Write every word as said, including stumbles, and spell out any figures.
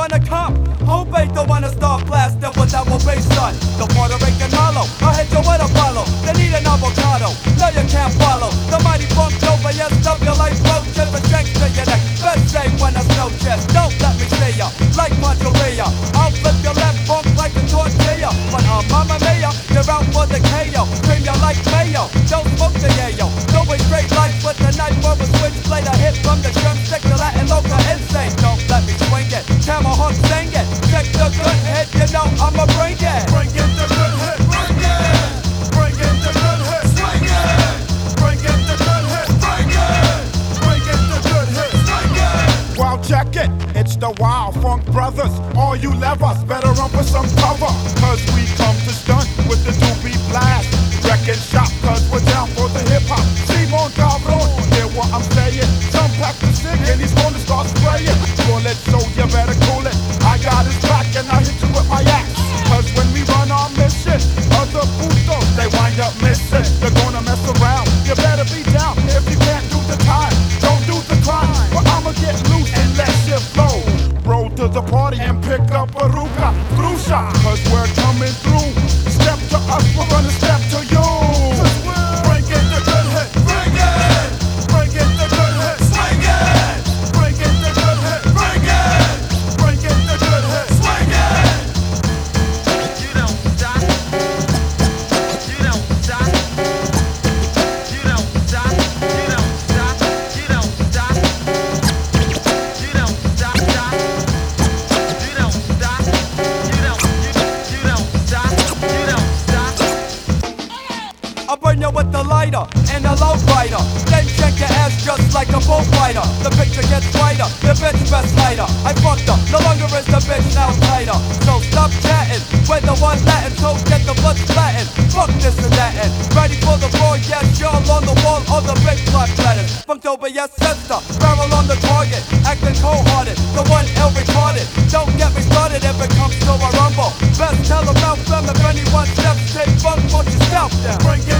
gonna come. Hope ain't the one to start blasting with that bass son. The Puerto Rican hollow, I'll hit you with a follow. They need an avocado, no you can't follow. The mighty funk over, yes, W like roaches with strength to your neck. Best say when I snow chest, don't let me see ya. Like Manchuria, I'll flip your left funk like a tortilla. But uh, Mama Mia, you're out for the K O. Cream you like mayo, don't smoke the yayo. No way straight life with the knife or a switchblade. A hit from the drum stick to Latin loca insane. Don't let me swing it, Tomahawk sing it. Check the good hit, you know I'ma bring it. Bring it the good hit, bring it. Bring it the good hit, swing it. Bring it the good hit, bring it. Bring it the good hit, swing it. Well, check it, it's the Wild Funk Brothers. All you levers better run for some cover. Cause we come to stunt with the doobie blast. Wrecking shop cause we're down for the hip hop. Simon Cabron, hear what I'm saying? Some pack the sick and he's gonna start spraying. Cool it, so you better cool it. I got his back and I hit you with my axe. Cause when we run our mission, other putos, they wind up missing. They're gonna mess around, you better be down. If you can't do the time, don't do the crime. But I'ma get loose and let shit flow. Roll to the party and pick up a ruka, grusha. Cause we're coming through. Step to us, we're gonna step to you. Bring it the good hit, bring it. Bring it the good hit, swing it. Bring it the good hit, bring it. Bring it the good hit, swing it. You don't stop. You don't stop. You don't stop. You don't stop. You don't stop. You don't stop. Stop. You don't stop. You don't. You don't stop. You don't stop. I'll burn you with the lighter and a low rider. Then check your ass just like a bullfighter. The picture gets brighter, the bitch best lighter. I fucked her, no longer is the bitch now tighter. So stop chatting, we're the one Latin, so get the blood splatting. Fuck this and that and ready for the roar, yes, y'all on the wall or the big block letters. Funked over, yes, sister, barrel on the target, acting cold-hearted, the one ill retarded. Don't get me started if it comes to a rumble. Best tell about them if anyone steps, take funk, put yourself down. Bring it